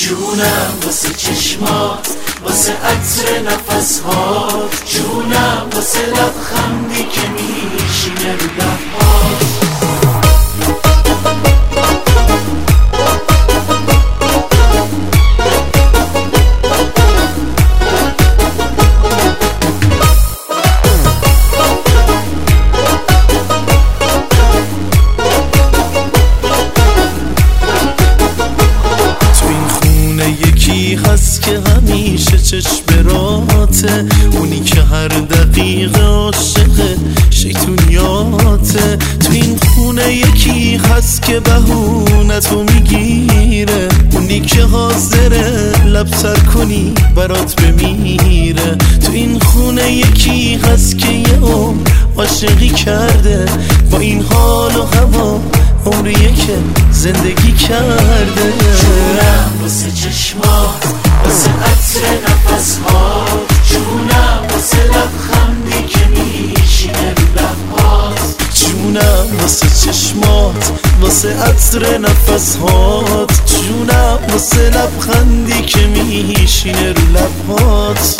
جونم واسه چشمات، واسه عطر نفسهات، جونم واسه لبخندی که میشینه رو لبهات. هست که همیشه چشم راته، اونی که هر دقیقه عاشق شیطونیاته. تو این خونه یکی هست که بهونتو میگیره، اونی که حاضره لب سر کنی برات بمیره. تو این خونه یکی هست که یه عمر عاشقی کرده، با این حال و هوا عمریه که زندگی کرده. جونم واسه چشمات، واسه عطر نفسهات، جونم واسه لبخندی که میشینه رو لبهات. جونم واسه چشمات، واسه عطر نفسهات، جونم واسه لبخندی که میشینه رو لبهات.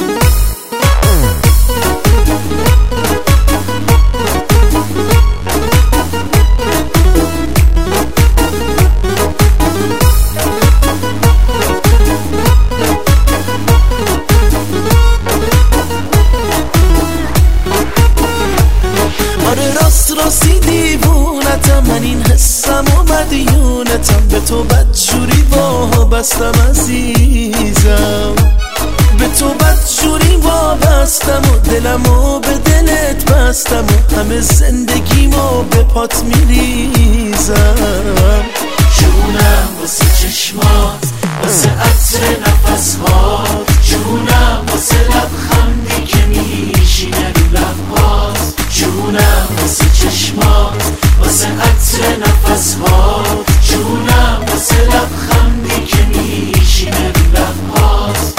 راستی دیوونتم، من این حسم و مدیونتم، به تو بدجوری وابستم عزیزم، به تو بدجوری وابستم و دلمو به دلت بستم و همه زندگیمو به پات میریزم. جونم واسه چشمات، واسه عطر نفسهات، جونم واسه لبخندی که میشینه رو لبهات. جونم واسه چشمات، واسه عطر نفسهات، جونم واسه لبخندی که میشینه رو لبهات.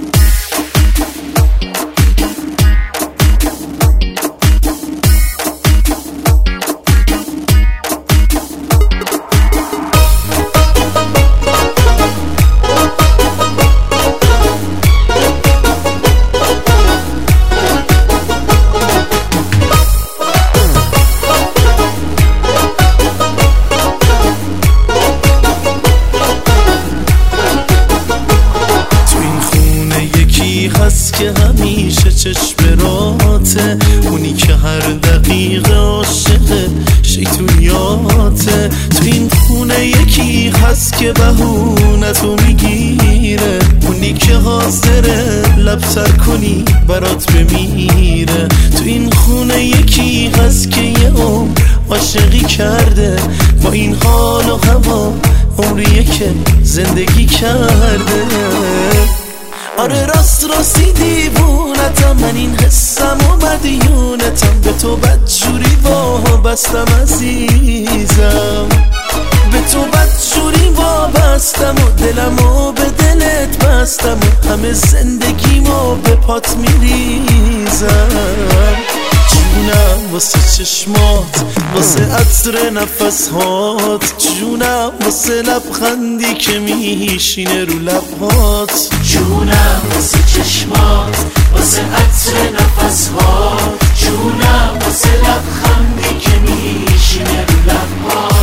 هست که همیشه چشم راته، اونی که هر دقیقه عاشق شیطونیاته. تو این خونه یکی هست که بهونتو میگیره، اونی که حاضره لب سر کنی برات بمیره. تو این خونه یکی هست که یه عمر عاشقی کرده، با این حال و هوا عمریه که زندگی کرده. آره راستی دیوونتم، من این حسم و مدیونتم، به تو بدجوری وابستم عزیزم، به تو بدجوری وابستم و دلمو به دلت بستم و همه زندگیمو به پات میریزم. جونم واسه چشمات، واسه عطر نفسهات، جونم واسه لبخندی که میشینه رو لبهات. جونم واسه چشمات، واسه عطر نفسهات، جونم واسه لبخندی که میشینه رو لبهات.